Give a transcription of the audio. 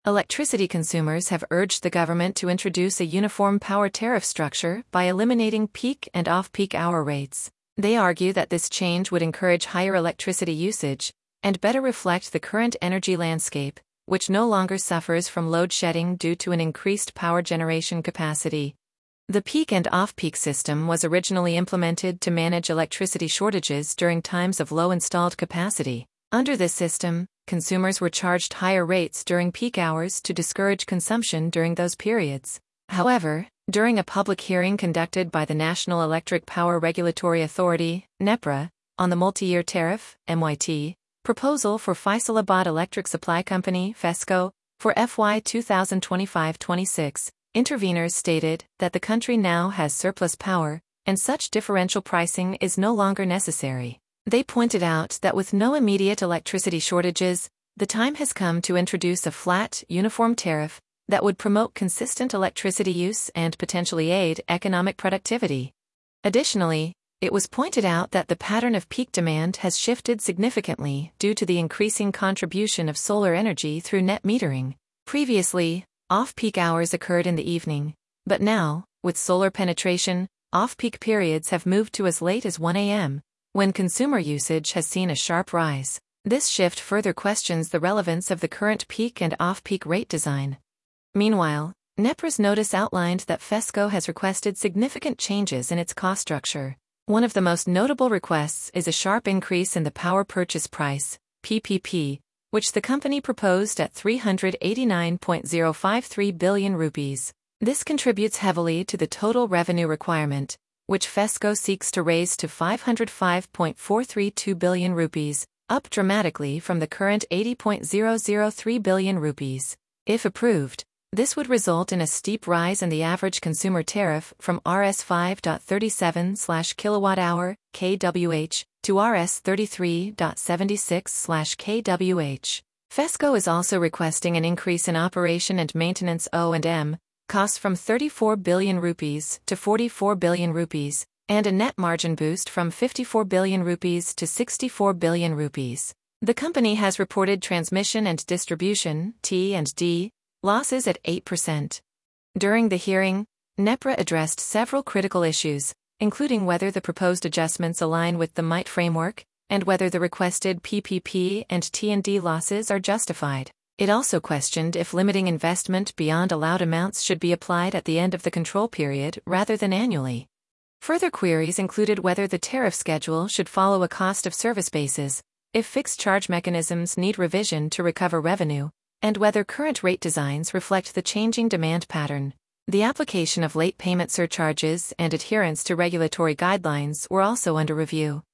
Electricity consumers have urged the government to introduce a uniform power tariff structure by eliminating peak and off-peak hour rates. They argue that this change would encourage higher electricity usage and better reflect the current energy landscape, which no longer suffers from load shedding due to an increased power generation capacity. The peak and off-peak system was originally implemented to manage electricity shortages during times of low installed capacity. Under this system, consumers were charged higher rates during peak hours to discourage consumption during those periods. However, during a public hearing conducted by the National Electric Power Regulatory Authority, NEPRA, on the multi-year tariff, MYT, proposal for Faisalabad Electric Supply Company, FESCO, for FY 2025-26, interveners stated that the country now has surplus power, and such differential pricing is no longer necessary. They pointed out that with no immediate electricity shortages, the time has come to introduce a flat, uniform tariff that would promote consistent electricity use and potentially aid economic productivity. Additionally, it was pointed out that the pattern of peak demand has shifted significantly due to the increasing contribution of solar energy through net metering. Previously, off-peak hours occurred in the evening, but now, with solar penetration, off-peak periods have moved to as late as 1 a.m., when consumer usage has seen a sharp rise. This shift further questions the relevance of the current peak and off-peak rate design. Meanwhile, NEPRA's notice outlined that FESCO has requested significant changes in its cost structure. One of the most notable requests is a sharp increase in the power purchase price, PPP, which the company proposed at 389.053 billion rupees. This contributes heavily to the total revenue requirement, which FESCO seeks to raise to 505.432 billion rupees, up dramatically from the current 80.003 billion rupees. If approved, this would result in a steep rise in the average consumer tariff from Rs 5.37/kWh kWh to Rs 33.76/kWh. FESCO is also requesting an increase in operation and maintenance O&M costs from 34 billion rupees to 44 billion rupees, and a net margin boost from 54 billion rupees to 64 billion rupees. The company has reported transmission and distribution (T&D) losses at 8%. During the hearing, NEPRA addressed several critical issues, including whether the proposed adjustments align with the MIT framework, and whether the requested PPP and T&D losses are justified. It also questioned if limiting investment beyond allowed amounts should be applied at the end of the control period rather than annually. Further queries included whether the tariff schedule should follow a cost of service basis, if fixed charge mechanisms need revision to recover revenue, and whether current rate designs reflect the changing demand pattern. The application of late payment surcharges and adherence to regulatory guidelines were also under review.